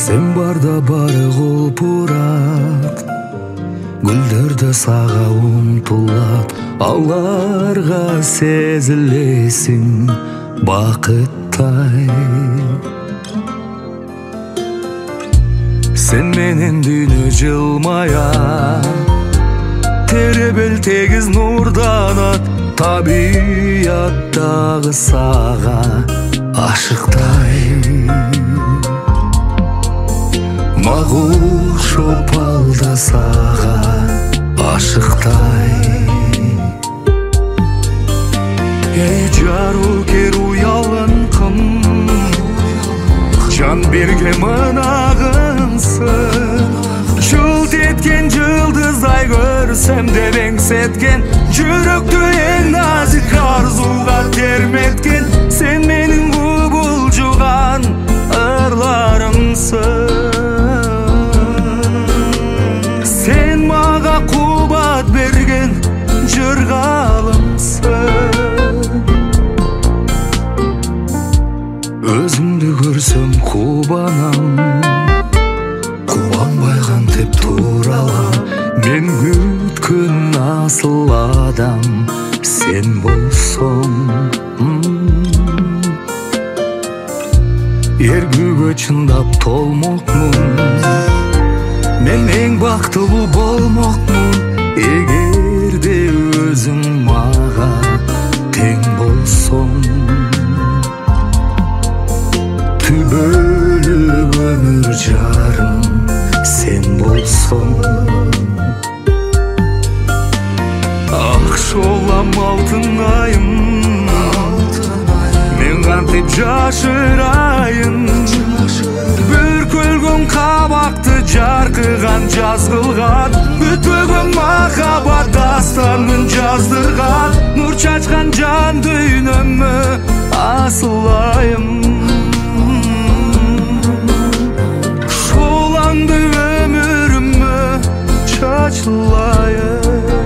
Sen barda bары құлпырат, гүлдерді саға ұмтылат, аларга сезілесің бақыттай. Sen менен дүйнө жылмая, теребел тегиз нурданат, табияттагы сага ашыктай. Магуш опалда сага ашыктай. Эй жару кер уялын кым, жан берген мынагынсың. Жылт еткен жылдыздай көрсем деп еңсеткен, жүрөктү эң назик арзуга терметкен, сен менин кубулжуган ырларымсың. Сен мага кубат берген жыргалымсың. Өзүмдү көрсөм кубанам, кубанбай кантип туралам. Мен күткөн асыл адам сен болсоң. Эргүүгө чындап толмокмун, мен эң бактылуу болмокмун, эгерде өзүң мага тең болсоң. Түбөлүк өмүр жарым сен болсоң. Акшолам алтын айым, мен кантип жашырайын. Бүркөлгөн кабакты жаркыган жаз кылган, бүтпөгөн махабат дастанын жаздырган, нур чачкан жан дүйнөмө асыл айым. Шолаңды өмүрүмө чачылайын.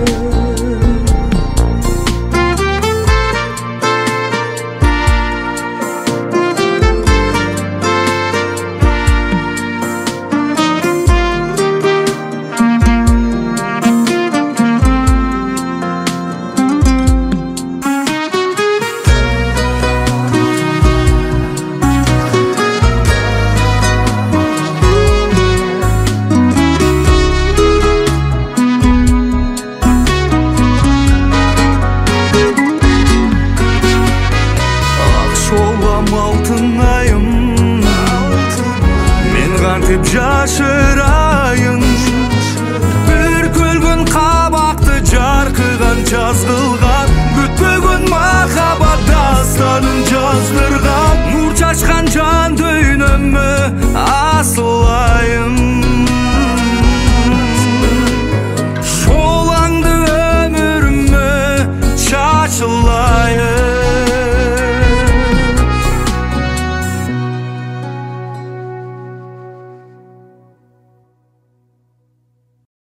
Кантип жашырайын, бүркөлгөн кабакты жаркыган жаз кылган, бүтпөгөн махабат дастанын жаздырган, нур чачкан жан дүйнөмө асыл айым.